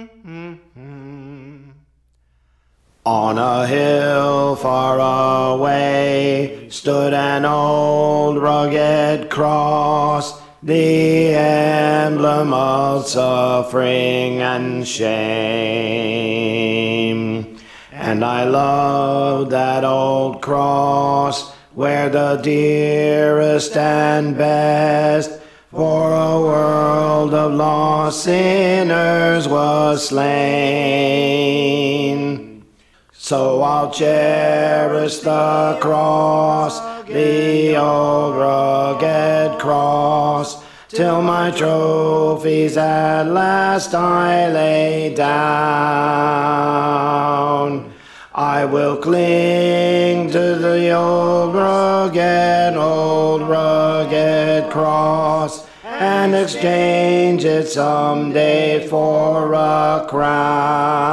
On a hill far away stood an old rugged cross, the emblem of suffering and shame. And I loved that old cross, where the dearest and best for a world of lost sinners was slain. So I'll cherish the cross, the old rugged cross, till my trophies at last I lay down. I will cling to the old rugged cross, and exchange it someday for a crown.